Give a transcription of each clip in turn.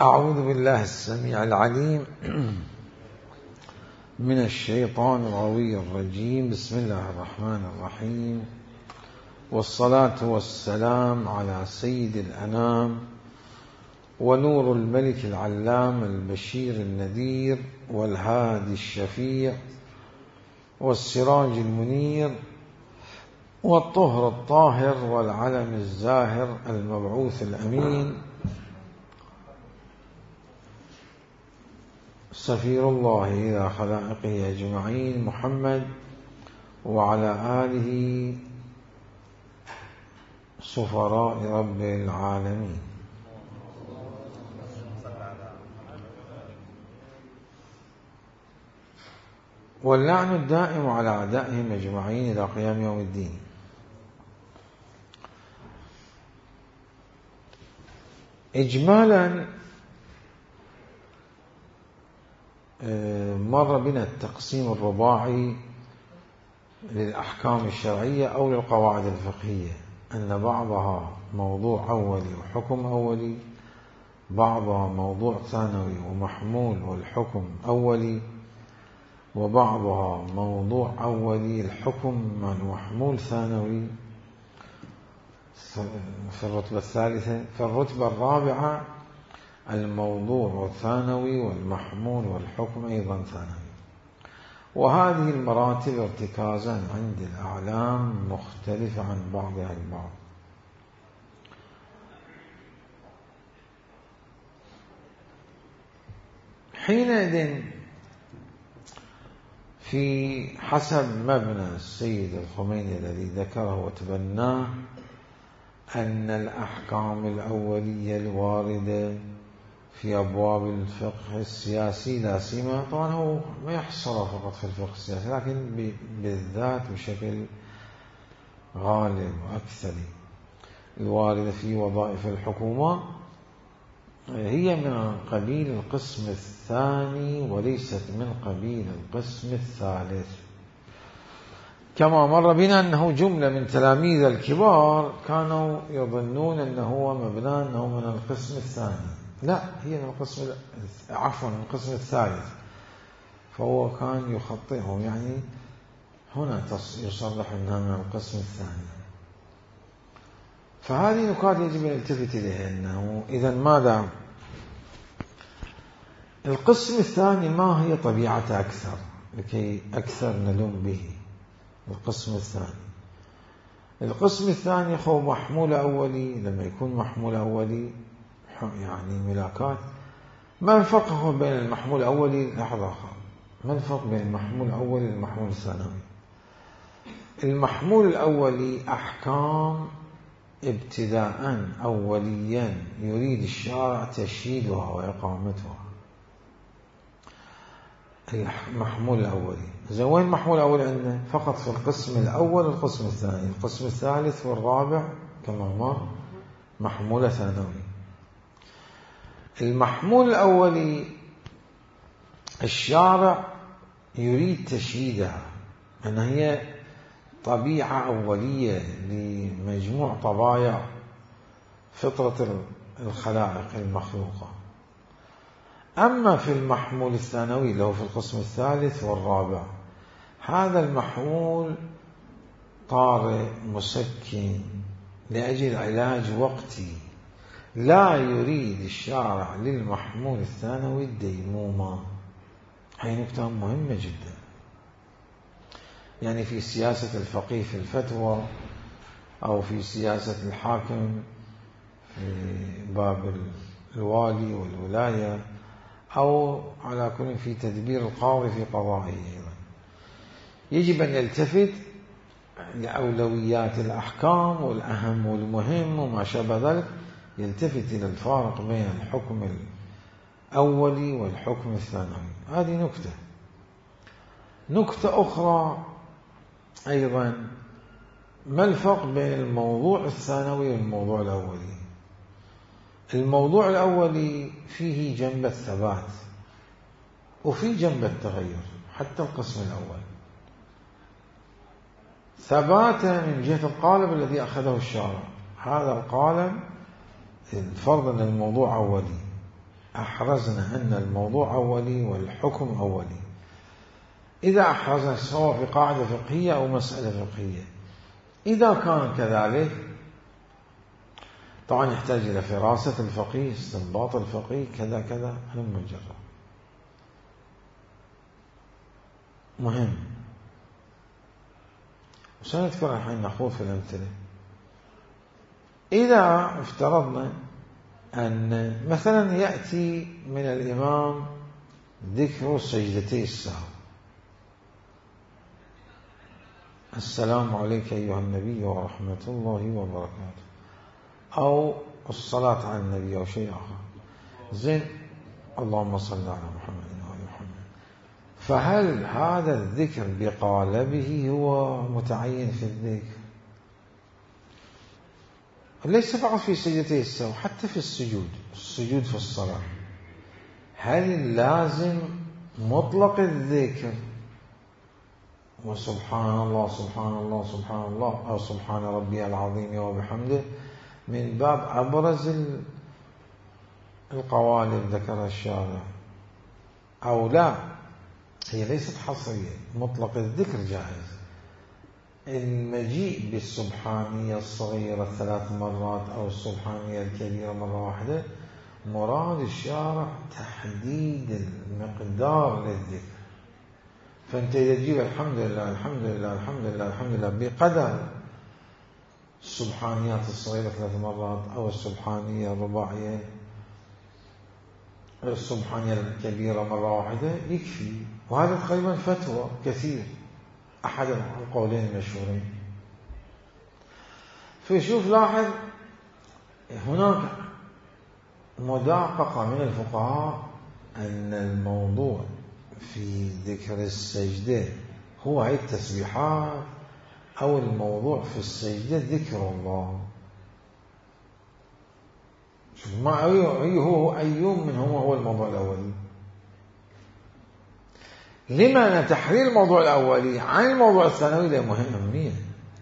أعوذ بالله السميع العليم من الشيطان الغوي الرجيم. بسم الله الرحمن الرحيم، والصلاة والسلام على سيد الأنام ونور الملك العلام البشير النذير والهادي الشفيع والسراج المنير والطهر الطاهر والعلم الزاهر المبعوث الأمين سفير الله إلى خلائقه أجمعين محمد وعلى آله سفراء رب العالمين. واللعن الدائم على أعدائهم أجمعين إلى قيام يوم الدين. إجمالا مر بنا التقسيم الرباعي للأحكام الشرعية أو للقواعد الفقهية، أن بعضها موضوع أولي وحكم أولي، بعضها موضوع ثانوي ومحمول والحكم أولي، وبعضها موضوع أولي الحكم محمول ثانوي في الرتبة الثالثة. في الرتبة الرابعة الموضوع الثانوي والمحمول والحكم أيضا ثانوي. وهذه المراتب ارتكازا عند الأعلام مختلفة عن بعضها البعض. حينئذ في حسب مبنى السيد الخميني الذي ذكره وتبناه أن الأحكام الأولية الواردة في أبواب الفقه السياسي لا سيما، طبعا هو ما يحصل فقط في الفقه السياسي لكن بالذات بشكل غالب وأكثر الواردة في وظائف الحكومة هي من قبيل القسم الثاني وليست من قبيل القسم الثالث. كما مر بنا أنه جملة من تلاميذ الكبار كانوا يظنون أنه مبنى أنه من القسم الثاني، لا، هي من القسم من القسم الثالث، فهو كان يخطئهم، يعني هنا يصرح أنها من القسم الثاني. فهذه نقاط يجب أن نلتفت إليها، أنه إذا ماذا القسم الثاني، ما هي طبيعته أكثر لكي أكثر نلوم به. القسم الثاني هو محمول أولي. لما يكون محمول أولي يعني ملاكات، ما الفرق بين المحمول الأولي؟ لحظة، ما الفرق بين المحمول الأولي والمحمول الثانوي؟ المحمول الأولي أحكام ابتداء أوليا يريد الشارع تشييدها وإقامتها. المحمول الأولي وين المحمول الأول عندنا؟ فقط في القسم الأول والقسم الثاني. القسم الثالث والرابع كما مر محمول ثانوي. المحمول الأولي الشارع يريد تشييدها، أن هي طبيعة أولية لمجموع طبايع فطرة الخلائق المخلوقة. أما في المحمول الثانوي اللي هو في القسم الثالث والرابع، هذا المحمول طارئ مسكن لأجل علاج وقتي، لا يريد الشارع للمحمول الثانوي الديمومة. هي نقطة مهمة جدا. يعني في سياسة الفقيه في الفتوى، أو في سياسة الحاكم في باب الوالي والولاية، أو على كل في تدبير القاضي في قضائه أيضا، يجب أن يلتفت لأولويات الأحكام والأهم والمهم وما شابه ذلك، يلتفت إلى الفارق بين الحكم الأولي والحكم الثانوي. هذه نكتة أخرى أيضا، ما الفرق بين الموضوع الثانوي والموضوع الأولي؟ الموضوع الأولي فيه جنب الثبات وفيه جنب التغير. حتى القسم الأول ثباته من جهة القالب الذي أخذه الشارع، هذا القالب الفرض أن الموضوع أولي، أحرزنا أن الموضوع أولي والحكم أولي. إذا أحرزنا سواء في قاعدة فقهية أو مسألة فقهية، إذا كان كذلك طبعا يحتاج إلى فراسة الفقيه، استنباط الفقيه، كذا كذا، هلم جرا مهم. وسنذكر الحين نخوض في الأمثلة. إذا افترضنا أن مثلا يأتي من الإمام ذكر سجدتي السهو، السلام عليك أيها النبي ورحمة الله وبركاته، أو الصلاة على النبي أو شيء آخر، زين، اللهم صل على محمد وعلى محمد. فهل هذا الذكر بقالبه هو متعين في الذكر؟ ليس فقط في سجدتي السهو، حتى في السجود في الصلاة، هل لازم مطلق الذكر وسبحان الله سبحان الله سبحان الله أو سبحان ربي العظيم وبحمده من باب أبرز القوالب ذكر الشارع، أو لا، هي ليست حصرية، مطلق الذكر جائز. المجيء بالسبحانية الصغيرة 3 مرات أو السبحانية الكبيرة مرة واحدة، مراد الشارع تحديد المقدار للذكر. فأنت إذا تجيب الحمد لله الحمد لله الحمد لله الحمد لله بقدر السبحانيات الصغيرة 3 مرات، أو السبحانية الرباعية، السبحانية الكبيرة مرة واحدة، يكفي. وهذا تقريبا فتوى كثير، أحد القولين المشهورين. فشوف لاحظ هناك مدققة من الفقهاء أن الموضوع في ذكر السجدة هو هي التسبيحات، أو الموضوع في السجدة ذكر الله. شوف ما أيوم منهم هو الموضوع الأولي. لما تحرير الموضوع الأولي عن الموضوع الثانوي له مهمة.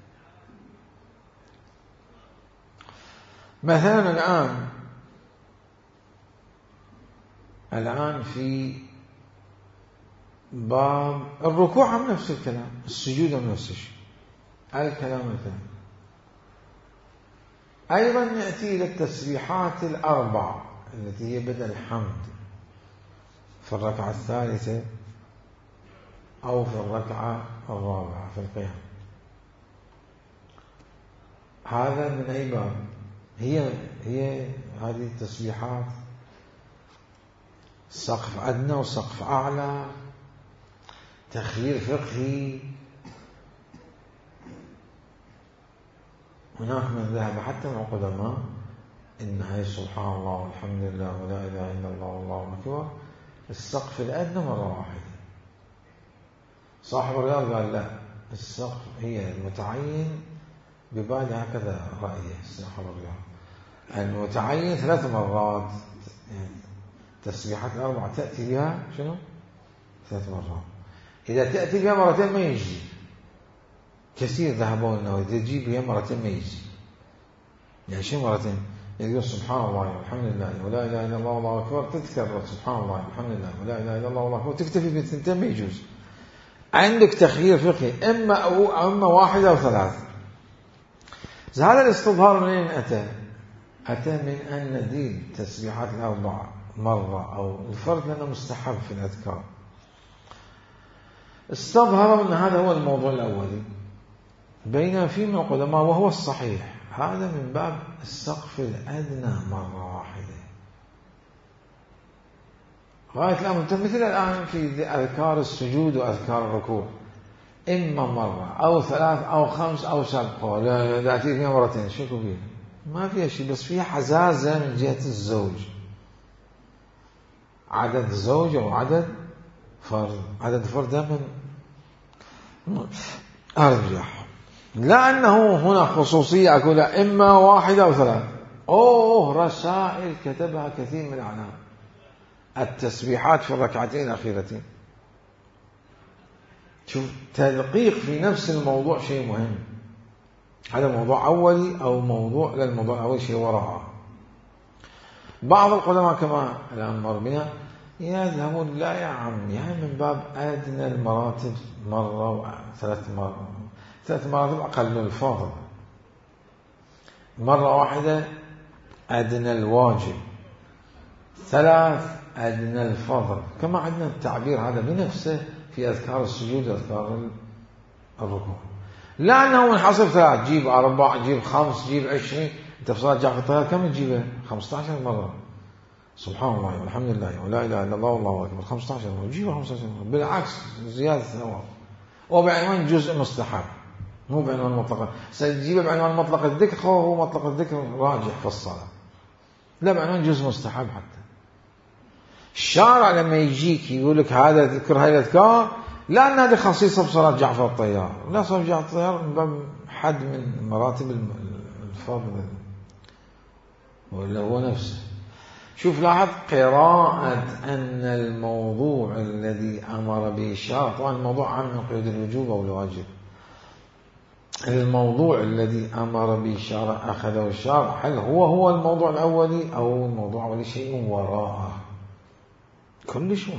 مثلا الآن في باب الركوع عن نفس الكلام، السجود عن نفس الشيء، الكلام. أيضا نأتي إلى التسبيحات ال4 التي هي بدء الحمد في الركعة الثالثة أو في الركعة الرابعة في القيام. هذا من أي باب؟ هي هذه التسبيحات سقف أدنى وسقف أعلى، تخيير فقهي. هناك من ذهب حتى من القدماء إن هي سبحان الله والحمد لله ولا إله إلا الله والله أكبر السقف الأدنى مرة واحدة. صاحب الرياض قال لا، السقف هي المتعين ببالي، هكذا رأيه صاحب الرياض، المتعين 3 مرات، يعني تسبيحات 4 تأتي بها شنو 3 مرات. إذا تأتي بها مرتين ما يجي. كثير ذهبوا أنه إذا تجيب بها مرتين ما يجي. يعني شو مرتين؟ يقول سبحان الله والحمد لله ولا إله إلا الله والله أكبر، تذكر سبحان الله والحمد لله ولا إله إلا الله والله أكبر، تكتفي بالثنتين ما يجوز. عندك تخيير فقهي، إما 1 أو 3. هذا الاستظهار منين أتى؟ أتى من أن نديل تسبيحات 4 مرة أو الفرد لأنه مستحب في الأذكار. استظهروا أن هذا هو الموضوع الأولي، بينما في من القدماء وهو الصحيح هذا من باب السقف الأدنى مرة واحدة. غاية الأمر مثل الآن في أذكار السجود وأذكار الركوع، إما مرة أو 3 أو 5 أو 7، لا تأتي فيها مرتين، شكو فيها ما فيها شيء، بس فيها حزازة من جهة الزوج، عدد زوج أو عدد فرد. عدد فرد من أرجح، لأنه هنا خصوصية أقول إما 1 أو 3. رسائل كتبها كثير من العلماء، التسبيحات في الركعتين الأخيرتين. شوف تدقيق في نفس الموضوع شيء مهم. هذا موضوع أولي أو موضوع للموضوع الأول شيء وراءه. بعض العلماء كما الآن مر بنا يذهبون لا يا عم، يعني من باب أدنى المراتب مرة ثلاث مراتب أقل الفاضل، مرة واحدة أدنى الواجب، ثلاث أدنى الفضل، كما عندنا التعبير هذا بنفسه في أذكار السجود وأذكار الركوع. لا أنه منحصر ثلاث، جيب 4 جيب 5 جيب 20. أنت في صلاة جعفر الطيار كم تجيبه؟ 15 مرة. سبحان الله والحمد لله ولا إله إلا الله والله أكبر، 15 مرة جيبه 15 مرة، بالعكس زيادة ثواب، وبعنوان جزء مستحب مو بعنوان مطلق. سيجيبه بعنوان مطلق الذكر، هو مطلق الذكر راجح في الصلاة، لا بعنوان جزء مستحب. حتى الشارع لما يجيك يقول لك هذا ذكر هاي الأذكار، لا أن هذه خصيصة بصلاة جعفر الطيار، لا، صلاة جعفر الطيار من باب حد من مراتب الفضل، ولا هو نفسه. شوف لاحظ قراءة أن الموضوع الذي أمر به الشارع، طبعا الموضوع عام من قيود الوجوب أو الواجب، الموضوع الذي أمر به الشارع أخذه الشارع، هل هو الموضوع الأولي أو الموضوع الأولي شيء وراءه؟ كل شيء.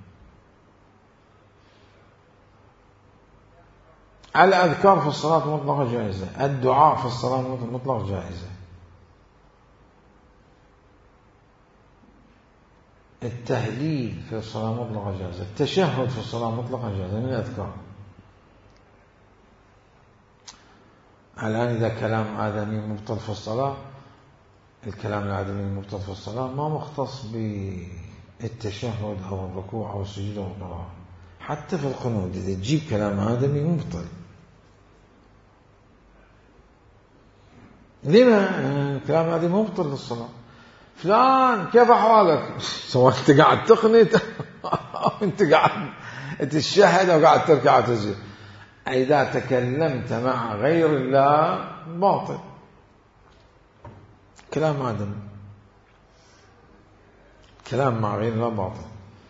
الأذكار في الصلاة مطلقة جائزة، الدعاء في الصلاة مطلق جائزة، التهليل في الصلاة مطلقة جائزة، التشهد في الصلاة مطلقة جائزة من الأذكار. الآن إذا كلام آدمي مبطل في الصلاة، الكلام الآدمي المبطل في الصلاة ما مختص بالتشهد أو الركوع أو السجود أو القراءة، حتى في القنوت إذا تجيب كلام آدمي مبطل. لما كلام آدمي مبطل في الصلاة؟ فلان كيف أحوالك؟ سواء أنت قاعد تقنت أو أنت قاعد تشهد أو قاعد تركع وتسجد، إذا تكلمت مع غير الله باطل، كلام آدم، كلام مع غير الله باطل.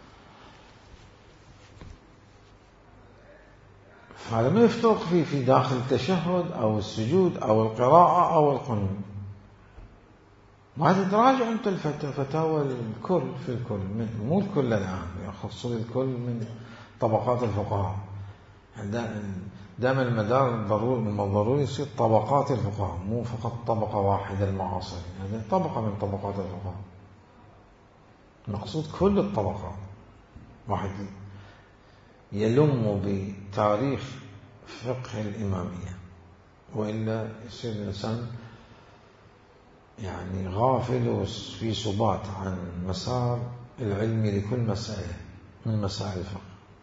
فهذا ما يفترق فيه في داخل التشهد أو السجود أو القراءة أو القنوت. وهذا تراجع أنت الفتاوى الكل في الكل، مو الكل الآن، يخص الكل من طبقات الفقهاء. دائما المدار الضروري يصير طبقات الفقهاء، مو فقط طبقة واحدة المعاصر، هذه طبقة من طبقات الفقهاء، المقصود كل الطبقات. واحد يلم بتاريخ فقه الإمامية، وإلا يصير الإنسان يعني غافل وفي سبات عن مسار العلم لكل مسألة من مسائل الفقه.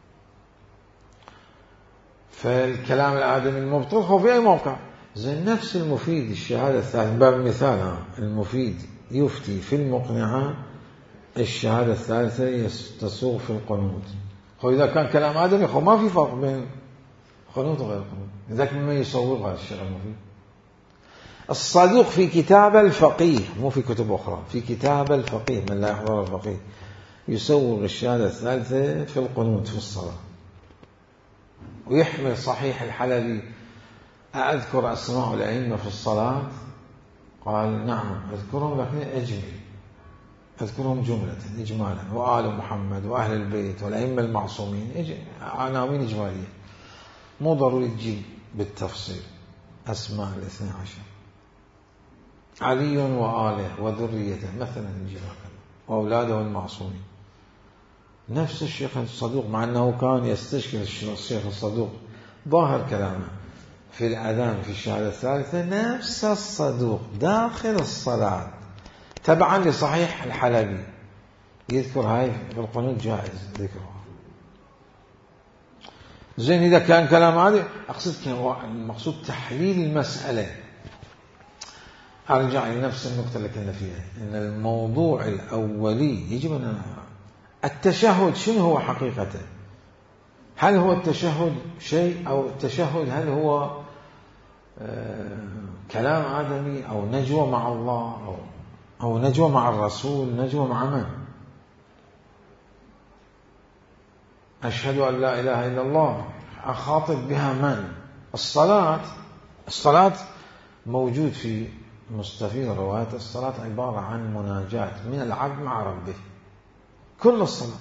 فالكلام الآدمي المبطل هو في أي موقع، زي نفس المفيد الشهادة الثالثة، باب مثال المفيد يفتي في المقنعة الشهادة الثالثة تسوغ في القنوت. وإذا كان كلام آدمي ما في فرق بين قنوت وغير قنوت، لذلك مما يصوغها الشيخ المفيد. الصدوق في كتاب الفقيه، مو في كتب أخرى، في كتاب الفقيه من لا يحضر الفقيه يسوغ الشهادة الثالثة في القنوت في الصلاة. ويحمل صحيح الحلبي أذكر أسماء الأئمة في الصلاة، قال نعم أذكرهم لكن أجمل، أذكرهم جملة إجمالا، وآل محمد وأهل البيت والأئمة المعصومين، عناوين إجمالية، مو ضروري تجيب بالتفصيل أسماء 12، علي وآله وذريته مثلا نجيب هكذا، وأولاده المعصومين. نفس الشيخ الصدوق، مع أنه كان يستشكل الشيخ الصدوق ظاهر كلامه في الأذان في الشهادة الثالثة، نفس الصدوق داخل الصلاة تبعا لصحيح الحلبي يذكر هاي في القنوت جائز ذكرها. زين إذا كان كلام هذا أقصد المقصود تحليل المسألة. أرجع إلى نفس النقطة اللي كنا فيها، إن الموضوع الأولي يجب أن التشهد شنو هو حقيقته؟ هل هو التشهد شيء، أو التشهد هل هو كلام آدمي أو نجوى مع الله أو نجوى مع الرسول، نجوى مع من؟ أشهد أن لا إله إلا الله أخاطب بها من؟ الصلاة موجود في مستفيد رواية الصلاة عبارة عن مناجاة من العبد مع ربه كل الصلاة.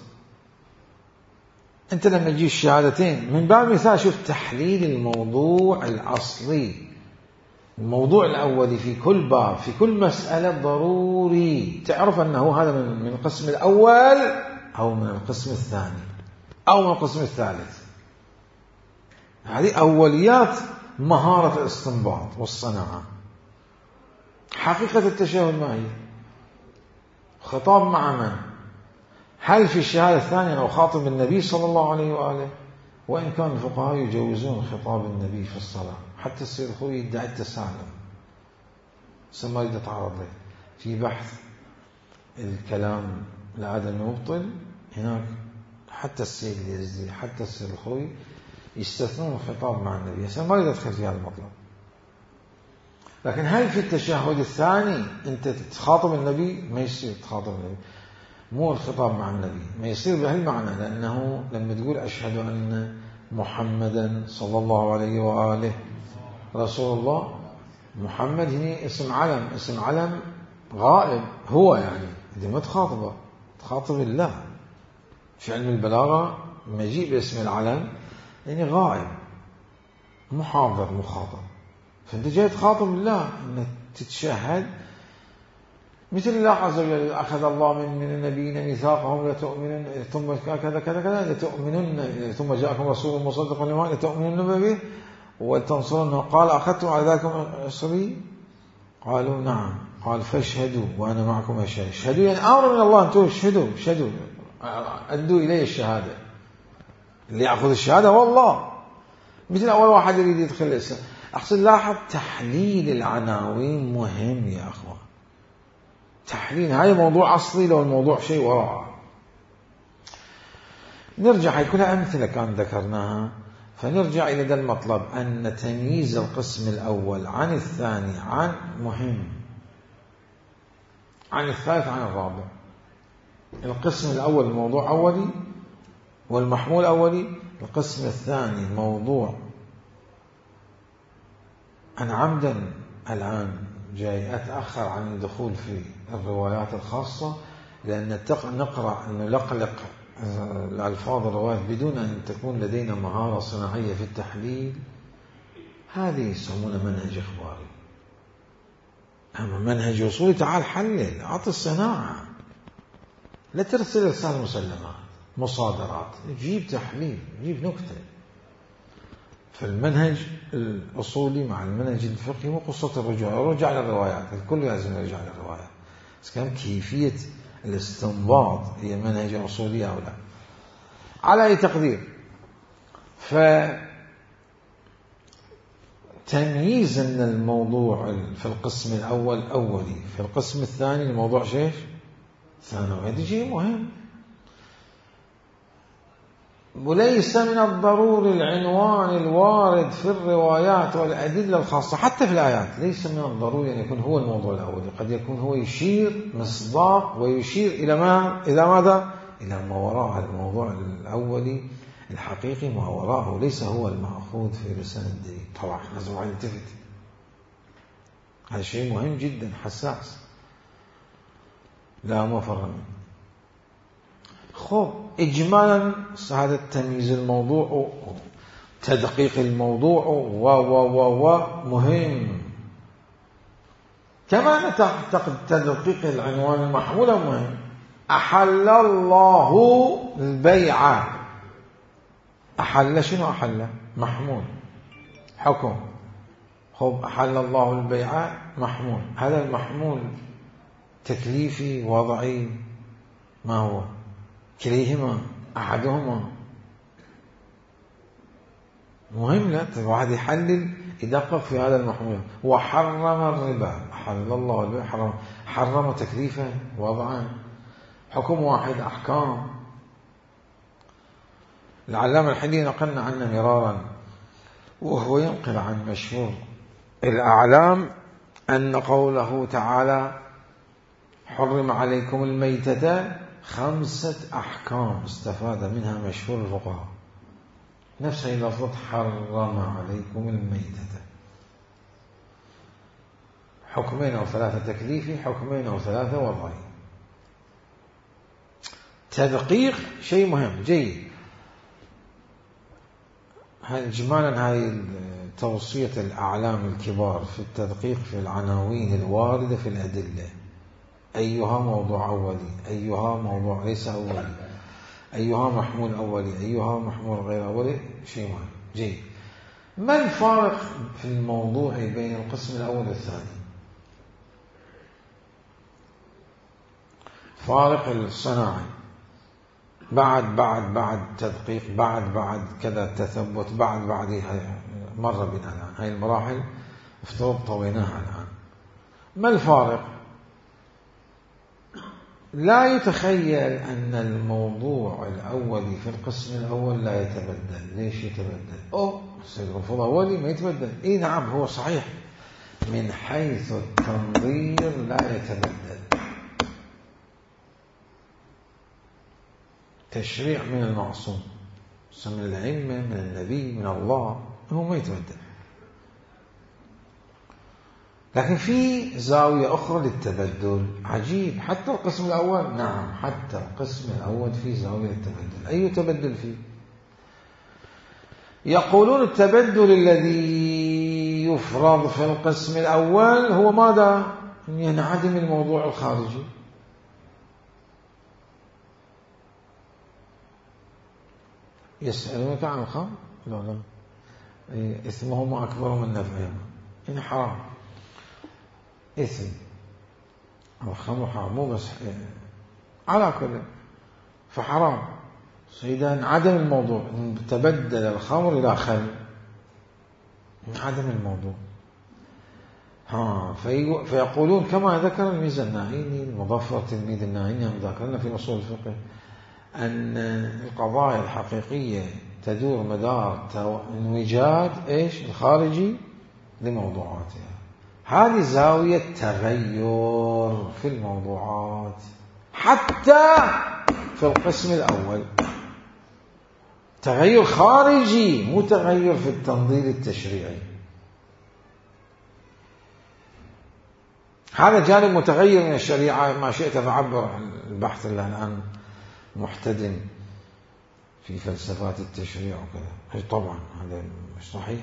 أنت لما تجي الشهادتين من باب مثال شوف تحليل الموضوع الأصلي، الموضوع الأولي في كل باب في كل مسألة ضروري تعرف أنه هذا من القسم الأول أو من القسم الثاني أو من القسم الثالث. هذه أوليات مهارة الاستنباط والصناعة. حقيقة التشهد ما هي؟ خطاب مع من؟ هل في الشهادة الثانية أو خاطب النبي صلى الله عليه وآله؟ وإن كان الفقهاء يجوزون خطاب النبي في الصلاة، حتى السيد الخوي يدعي التسالم سما يريد يتعرض له في بحث الكلام لعدم مبطل هناك. حتى السيد اليزدي حتى السيد الخوي يستثنون الخطاب مع النبي، سما ما يريد يدخل في هذا المطلب. لكن هل في التشهد الثاني أنت تخاطب النبي؟ ما يصير تخاطب النبي، مو الخطاب مع النبي، ما يصير بهالمعنى. لأنه لما تقول أشهد أن محمدا صلى الله عليه وآله رسول الله، محمد هنا اسم علم، اسم علم غائب هو، يعني أنت ما تخاطبه، تخاطب الله. في علم البلاغة مجيء باسم العلم يعني غائب محاضر مخاطب، فأنت جاي تخاطب الله أنك تتشهد مثل الله عز وجل أخذ الله من النبيين ميثاقهم لتؤمنن ثم كذا كذا كذا لتؤمنن ثم جاءكم رسول مصدق لما لتؤمنن به وتنصرونه. قال أخذتم على ذلك أصري؟ قالوا نعم. قال فاشهدوا وأنا معكم أشهد. اشهدوا يعني أمر من الله، أنتم اشهدوا أدوا إلي الشهادة. اللي يأخذ الشهادة هو الله. مثل أول واحد يريد يدخل الإسلام. أقصد لاحظ تحليل العناوين مهم يا أخوان. تحليل هذا موضوع أصلي لو الموضوع شيء وراءه. نرجع، هي كلها أمثلة كان ذكرناها، فنرجع إلى ذا المطلب أن تمييز القسم الأول عن الثاني عن مهم عن الثالث عن الرابع. القسم الأول الموضوع أولي والمحمول أولي، القسم الثاني الموضوع. أنا عمدا الآن جاي أتأخر عن الدخول في الروايات الخاصة، لأن نقرأ نلقلق الألفاظ الروايات بدون أن تكون لدينا مهارة صناعية في التحليل. هذه يسمونه منهج إخباري. أما منهج وصولي تعال حلل، أعطي الصناعة، لا ترسل رسالة مسلمات مصادرات، جيب تحليل، جيب نكتة. فالمنهج الأصولي مع المنهج الفقهي مو قصة الرجوع للروايات، الكل لازم يرجع للروايات، بس كان كيفية الاستنباط هي منهج أصولي أو لا. على أي تقدير، فتمييز أن الموضوع في القسم الأول أولي، في القسم الثاني الموضوع شيء ثانوي، هذا شيء مهم. وليس من الضروري العنوان الوارد في الروايات والأدلة الخاصة حتى في الآيات، ليس من الضروري أن يكون هو الموضوع الأولي، قد يكون هو يشير مصداق ويشير إلى ماذا؟ إلى ما وراء الموضوع الأولي الحقيقي، ما وراءه ليس هو المأخوذ في لسان الدليل. طبعا لازم نلتفت، هذا شيء مهم جدا حساس لا مفر منه. خب إجمالا هذا تمييز الموضوع تدقيق الموضوع مهم. كما نعتقد تدقيق العنوان المحمول مهم. أحل الله البيع، أحل شنو؟ أحل محمول حكم. خب أحل الله البيع محمول، هذا المحمول تكليفي وضعي ما هو؟ كليهما أحدهما مهم. لا واحد يحلل يدقق في هذا المحمول. وحرم الربا، حل الله البيع، حرم تكليفا وضعا، حكم واحد أحكام. العلامة الحديث نقلنا عنه مرارا وهو ينقل عن مشهور الأعلام أن قوله تعالى حرم عليكم الميتة 5 أحكام استفاد منها مشهور الفقهاء، نفس هي لفظة حرم عليكم الميتة. حكمين أو ثلاثة تكليفي، حكمين أو ثلاثة وضعي. تدقيق شيء مهم جيد. إجمالا هذه توصية الأعلام الكبار في التدقيق في العناوين الواردة في الأدلة، أيها موضوع أولي، أيها موضوع ليس أولي، أيها محمول أولي، أيها محمول غير أولي، شيء مهم جيد. ما الفارق في الموضوع بين القسم الأول والثاني؟ فارق الصناعي، بعد تدقيق، بعد كذا تثبت، بعد مر بنا الآن هاي المراحل افترض طويناها الآن. ما الفارق؟ لا يتخيل أن الموضوع الأولي في القسم الأول لا يتبدل. ليش يتبدل؟ سيد رفض أولي ما يتبدل. نعم هو صحيح من حيث التنظير لا يتبدل. تشريع من المعصوم، من العلم، من النبي، من الله، هو ما يتبدل. لكن في زاوية أخرى للتبدل عجيب. حتى القسم الأول، نعم حتى القسم الأول في زاوية للتبدل. أي تبدل فيه؟ يقولون التبدل الذي يفرض في القسم الأول هو ماذا؟ ينعدم الموضوع الخارجي. يسألونك عن الخمر؟ لا إثمهما أكبر من نفعهما. حرام، إثم الخمر حرام، مو بس على كل فحرام. إذا عدم الموضوع، تبدل الخمر إلى خل، عدم الموضوع. فيقولون كما ذكر الميزة الناعيني المظفر تلميذ الناعيني، هم ذكرنا في أصول الفقه أن القضايا الحقيقية تدور مدار انوجاد الخارجي لموضوعاتها. هذه زاوية تغير في الموضوعات حتى في القسم الأول، تغير خارجي مو تغير في التنظير التشريعي. هذا جانب متغير من الشريعة. ما شئت فعبر عن البحث اللي الآن محتدم في فلسفات التشريع وكذا. طبعا هذا مش صحيح.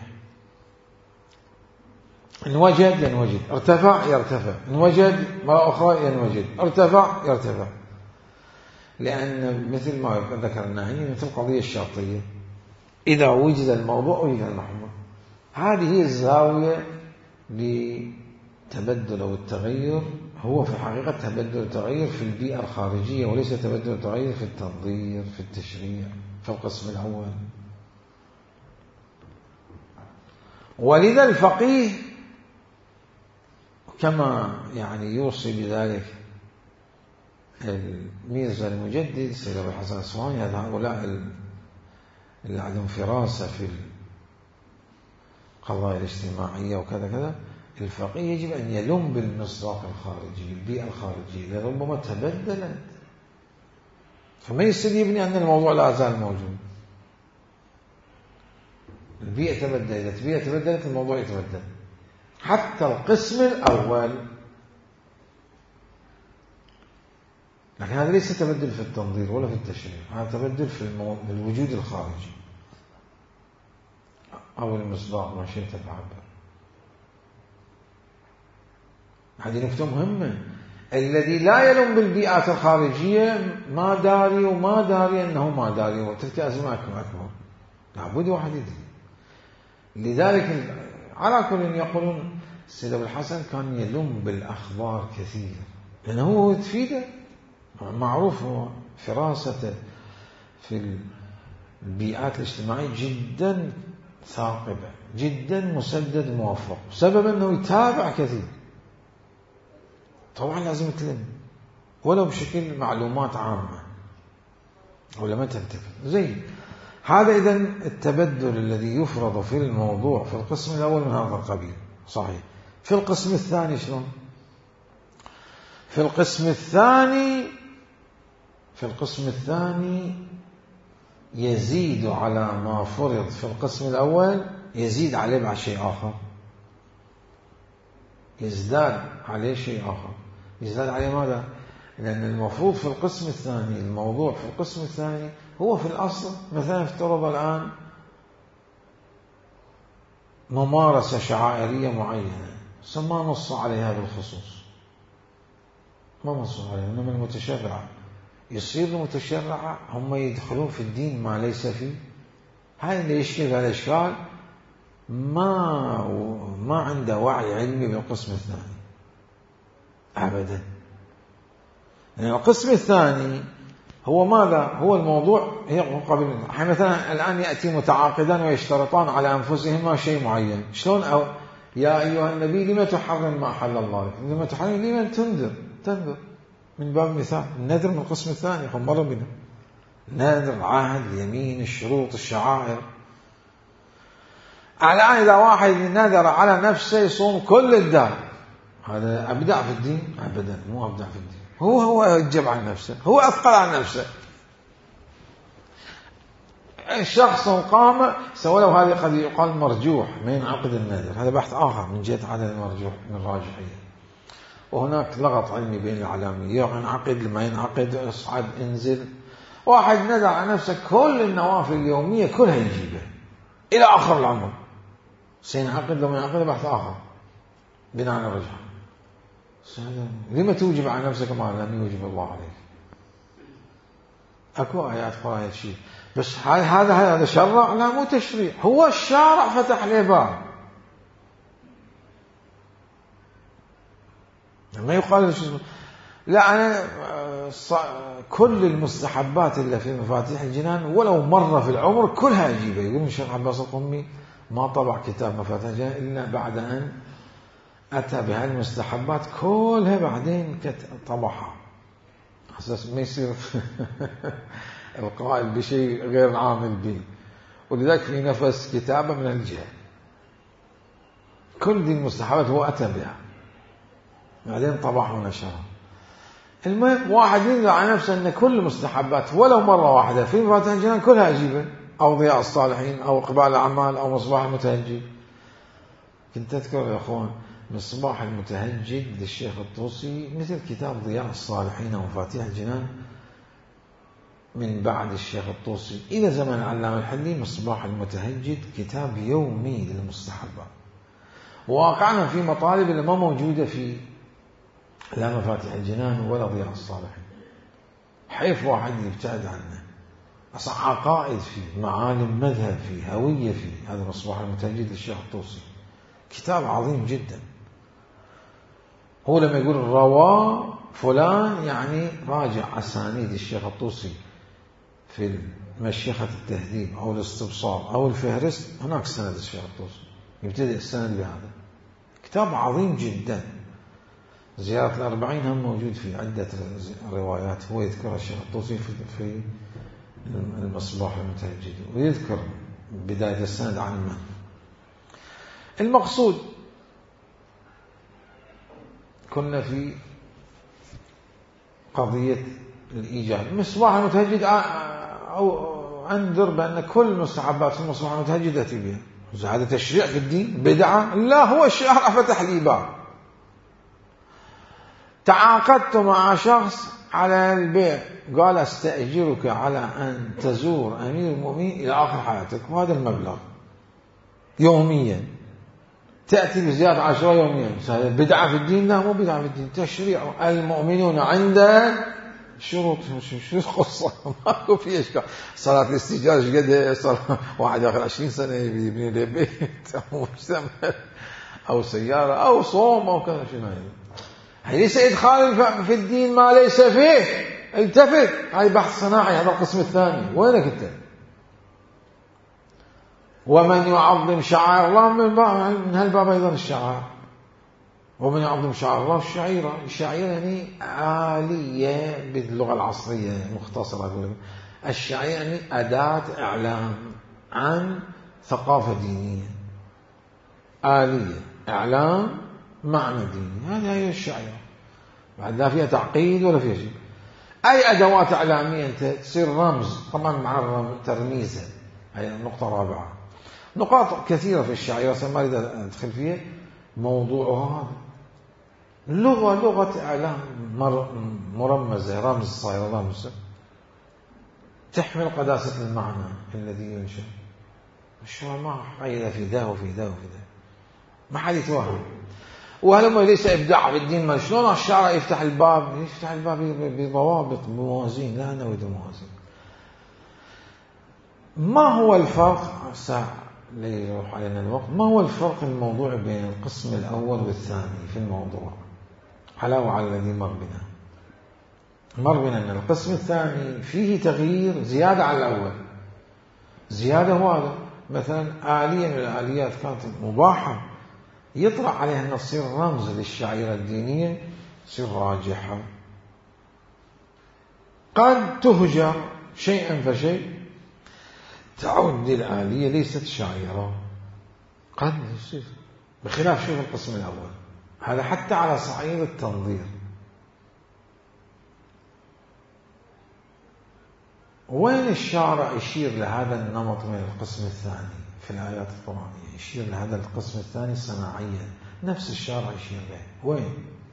انوجد ينوجد، ارتفع يرتفع، انوجد مرة أخرى ينوجد، ارتفع يرتفع. لأن مثل ما ذكرنا هي مثل القضية الشرطية، إذا وجد الموضوع وجد المحمول. هذه هي الزاوية لتبدل أو التغير. هو في الحقيقة تبدل التغير في البيئة الخارجية، وليس تبدل التغير في التنظير في التشريع في القسم الأول. ولذا الفقيه كما يوصي بذلك الميرزا المجدد سيد أبو الحسن الأصفهاني، هؤلاء اللي عندهم فراسة في القضايا الاجتماعية وكذا كذا. الفقيه يجب أن يلم بالمصداق الخارجي، البيئة الخارجية لربما تبدلت، فما يصير يبني أن الموضوع لا زال موجود. البيئة تبدلت، البيئة تبدلت، الموضوع يتبدل. حتى القسم الأول. لكن هذا ليس تبدل في التنظير ولا في التشريع، هذا تبدل في الوجود الخارجي أو المصداق، ما شئت تعبر. هذه نقطة مهمة. الذي لا يلوم بالبيئات الخارجية ما داري وما داري أنه ما داري، وتلك أزمة أكبر. لابد واحد يدري. لذلك على كل يقولون السيد أبو الحسن كان يلوم بالأخبار كثير، لأنه هو تفيده. معروف هو فراسته في البيئات الاجتماعية جدا ثاقبة، جدا مسدد موفق، سبب أنه يتابع كثير. طبعا لازم تلم ولو بشكل معلومات عامة ولا ما تنتفع زي هذا. إذن التبدل الذي يفرض في الموضوع في القسم الأول من هذا القبيل صحيح. في القسم الثاني شلون؟ في القسم الثاني يزيد على ما فرض في القسم الأول، يزيد عليه مع شيء آخر. يزداد عليه شيء آخر. يزداد عليه ماذا؟ لأن المفروض في القسم الثاني، الموضوع في القسم الثاني هو في الأصل مثلا افترض الآن ممارسة شعائرية معينة، ما نص عليها بالخصوص، ما نص عليها، إنما المتشرعة يصير المتشرعة هم يدخلون في الدين ما ليس فيه. هاي اللي يشكل هذا الإشكال ما عنده وعي علمي بالقسم الثاني أبدا. يعني القسم الثاني هو ماذا؟ هو الموضوع هي قبل مثلا الآن يأتي متعاقدان ويشترطان على أنفسهما شيء معين. شلون يا أيها النبي لما تحرم ما أحل الله لك؟ لما تحرم لمن تنذر من باب مثال. النذر من القسم الثاني هم مرة بنا نذر، عهد، اليمين، الشروط، الشعائر. الآن إذا واحد نذر على نفسه يصوم كل الدهر، هذا أبدع في الدين؟ أبدا مو أبدع في الدين، هو يجب عن نفسه، هو أثقل عن نفسه. الشخص قام سواء لو هذا قد يقال مرجوح ما ينعقد النذر، هذا بحث آخر من جهة عدد المرجوح من الراجحية. وهناك لغط علمي بين الإعلاميين، ينعقد لما ينعقد، اصعد انزل. واحد نذر على نفسه كل النوافل اليومية كلها يجيبها إلى آخر العمر، سينعقد لما ينعقد بحث آخر بناء على الرجحة. لما توجب على نفسك ما لم يوجب الله عليك؟ أكو آيات قرآن شيء، بس هذا شرع؟ لا مو تشريع، هو الشارع فتح له باب. ما يقال لا أنا كل المستحبات اللي في مفاتيح الجنان ولو مرة في العمر كلها أجيبها. يقول الشيخ عباس القمي ما طبع كتاب مفاتيح الجنان إلا بعد أن أتى بهالمستحبات كلها، بعدين طبعها أساس ما يصير القائل بشيء غير عامل به. ولذلك في نفس كتابة من الجهة كل دي المستحبات هو أتى بها، بعدين طبعها ونشرها. المهم واحد ينذر على نفسه أن كل مستحبات ولو مرة واحدة في مفاتيح الجنان كلها أجيبه، أو ضياء الصالحين، أو إقبال الأعمال، أو مصباح المتهجد. كنت أذكر يا أخوان مصباح المتهجد للشيخ الطوسي مثل كتاب ضياء الصالحين ومفاتيح الجنان من بعد الشيخ الطوسي إلى زمن العلامة الحلي. مصباح المتهجد كتاب يومي للمستحبات، وواقعنا في مطالب اللي ما موجودة في لا مفاتيح الجنان ولا ضياء الصالحين. حيث واحد يبتعد عنه، أصلا عقائد فيه، معالم مذهب فيه، هوية فيه. هذا مصباح المتهجد للشيخ الطوسي كتاب عظيم جدا. هو لما يقول رواه فلان يعني راجع أسانيد الشيخ الطوسي في مشيخة التهذيب أو الاستبصار أو الفهرست، هناك سند الشيخ الطوسي، يبتدئ السند بهذا. كتاب عظيم جدا. زيارة الأربعين هم موجود في عدة روايات، هو يذكر الشيخ الطوسي في المصباح المتهجد، ويذكر بداية السند عن من. المقصود كنا في قضية الإيجاب. مصباح المتهجد أو أنذر بأن كل المستحبات في المصباح المتهجد أتي بها. هذا تشريع في الدين؟ بدعة؟ لا، هو الشارع فتح لي باب. تعاقدت مع شخص على البيع، قال أستأجرك على أن تزور أمير المؤمنين إلى آخر حياتك، وهذا المبلغ يوميا، تأتي بزيادة 10 يوميا. بدعة في الدين؟ لا مو بدعة في الدين، تشريع. المؤمنون عند شروط. شو القصة؟ ماكو في إشكال. صلاة الاستئجار ايش قد صلاة واحد آخر 20 سنة يبني له بيت أو مستعمل أو سيارة أو صوم أو كذا. شنو هي؟ ليس إدخال في الدين ما ليس فيه. التفت، هاي بحث صناعي، هذا القسم الثاني. وينك أنت؟ ومن يعظم شعائر الله من هالباب أيضا الشعائر. ومن يعظم شعائر الله الشعيرة. الشعيرة يعني آلية باللغة العصرية مختصرة. الشعيرة يعني أداة إعلام عن ثقافة دينية، آلية إعلام معنى ديني. هذه هي الشعيرة. بعد لا فيها تعقيد ولا فيها شيء. أي أدوات إعلامية أنت تصير رمز، طبعا مع الرمز ترميزها. هي النقطة الرابعة. نقاط كثيرة في الشعيرة ما أريد أدخل فيها، موضوعها لغة إعلام مرمزة، رمز، صاير رمز تحمل قداسة المعنى الذي ينشأ. الشعر ما قيد في ده وفي ده وفي ده، ما حد يتوهم. وهذا ليس إبداع في الدين. ما شلون الشعر يفتح الباب بضوابط، بموازين. لا نريد موازين. ما هو الفرق ساعة ليروح علينا الوقت؟ ما هو الفرق الموضوعي بين القسم الأول والثاني في الموضوع علاوة على الذي مر بنا أن القسم الثاني فيه تغيير زيادة على الأول. زيادة هذا مثلا آلية من الآليات كانت مباحة يطرح عليها أن تصير رمز للشعيرة الدينية، تصير راجحة. قد تهجر شيئا فشيء، تعود للآلية ليست شعيرة. قد يصير بخلاف شوف القسم الأول. هذا حتى على صعيد التنظير. وين الشارع يشير لهذا النمط من القسم الثاني في الآيات القرآنية؟ يشير لهذا القسم الثاني صناعيا، نفس الشارع يشير له. وين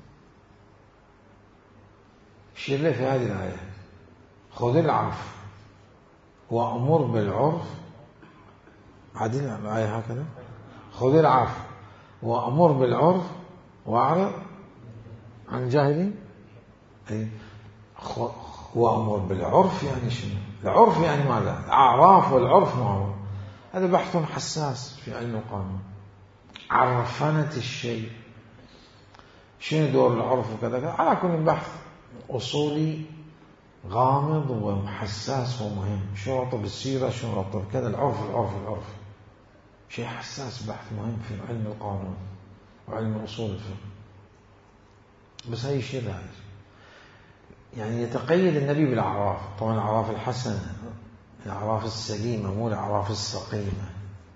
يشير له؟ في هذه الآية: خذ العفو وأمر بالعرف. عدل الآية هكذا: خذ العفو وأمر بالعرف وأعرض عن الجاهلين. أي وأمر بالعرف يعني شنو؟ العرف يعني ماذا؟ الأعراف والعرف معه. هذا بحث حساس في علم القانون. عرفنة الشيء، شنو دور العرف وكذا. على كل بحث أصولي غامض وحساس ومهم. شو ربطه بالسيرة، شو ربطه بكذا. العرف شيء حساس، بحث مهم في علم القانون وعلم أصول الفقه. بس هاي شيء لا يعني يتقيد النبي بالأعراف. طبعا الأعراف الحسنة، الأعراف السليمة، مو الأعراف السقيمة.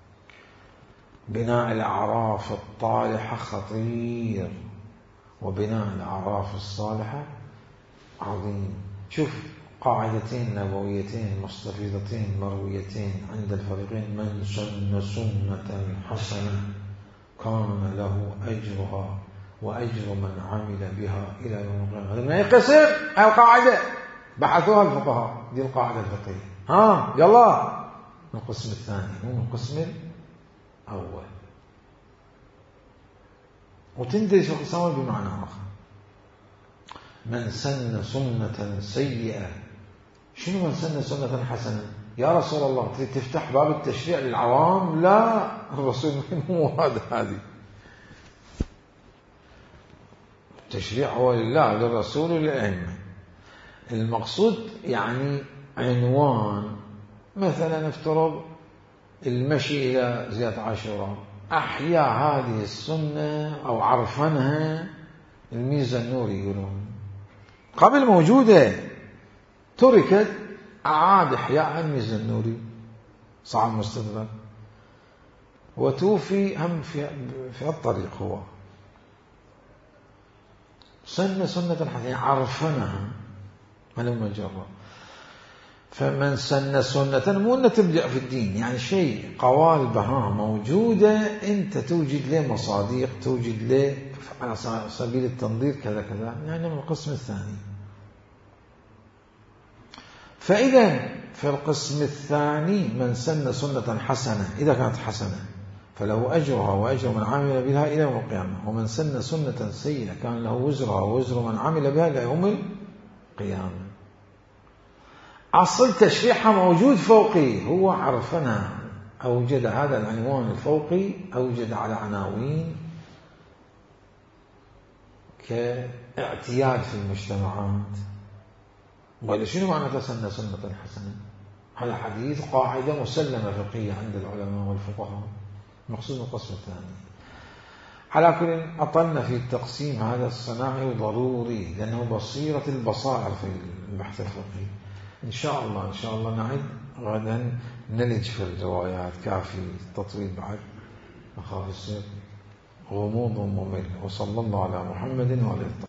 بناء الأعراف الطالحة خطير، وبناء الأعراف الصالحة عظيم. شوف قاعدتين نبويتين مستفيضتين مرويتين عند الفريقين: من سن سنة حسنة كان له أجرها وأجر من عمل بها إلى يوم القيامة. هذا ما يقسم. هاي القاعدة بحثوها الفقهاء، دي القاعدة الفقهية. يلا من القسم الثاني مو من القسم الأول. وتندرس القسم بمعنى آخر: من سن سنة سيئة. شنو من سن سنة حسنة؟ يا رسول الله تريد تفتح باب التشريع للعوام؟ لا، الرسول من مراد هذه. التشريع هو لله، للرسول وللأئمة. المقصود يعني عنوان. مثلا افترض المشي إلى زيارة عاشوراء، أحيا هذه السنة أو عرفنها الميزة النوري يقولون. قبل موجودة، تركت، أعاد إحياء الميزة النوري صعب مستدرك، وتوفي هم في الطريق. هو سنة حسنة عرفناها ولم نجرب. فمن سن سنة مو أن تبدأ في الدين، يعني شيء قوال بها موجودة، أنت توجد له مصاديق، توجد له على سبيل التنظير كذا كذا، يعني من القسم الثاني. فإذا في القسم الثاني من سن سنة حسنة، إذا كانت حسنة فله أجرها وأجر من عمل بها إلى يوم القيامة. ومن سن سنة سيئة كان له وزرها ووزر من عمل بها إلى يوم القيامة. أصل تشريحها موجود فوقي، هو عرفنا، أوجد هذا العنوان الفوقي، أوجد على عناوين كاعتياد في المجتمعات. وإذا شنو معنى سن سنة حسنة؟ هذا حديث قاعدة مسلمة فقهية عند العلماء والفقهاء، مقصود القسم الثاني. على كل أطلنا في التقسيم هذا الصناعي ضروري، لأنه بصيرة البصائر في البحث الفقهي. إن شاء الله نعد غدا نلج في الروايات، كافي التطويل بعد أخاف يصير غموض وممل. وصلى الله على محمد وعلى